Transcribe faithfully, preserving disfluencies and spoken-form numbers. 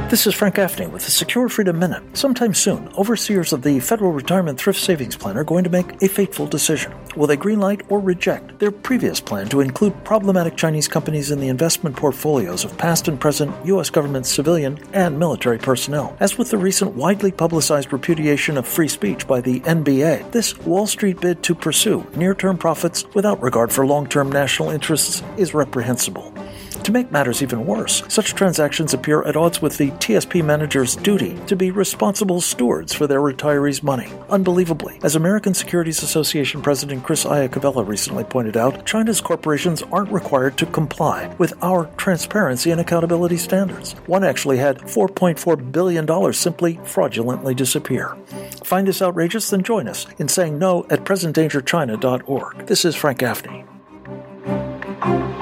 This is Frank Gaffney with the Secure Freedom Minute. Sometime soon, overseers of the Federal Retirement Thrift Savings Plan are going to make a fateful decision. Will they greenlight or reject their previous plan to include problematic Chinese companies in the investment portfolios of past and present U S government civilian and military personnel? As with the recent widely publicized repudiation of free speech by the N B A, this Wall Street bid to pursue near-term profits without regard for long-term national interests is reprehensible. To make matters even worse, such transactions appear at odds with the T S P manager's duty to be responsible stewards for their retirees' money. Unbelievably, as American Securities Association President Chris Iacovella recently pointed out, China's corporations aren't required to comply with our transparency and accountability standards. One actually had four point four billion dollars simply fraudulently disappear. Find this outrageous? Then join us in saying no at present danger china dot org. This is Frank Gaffney.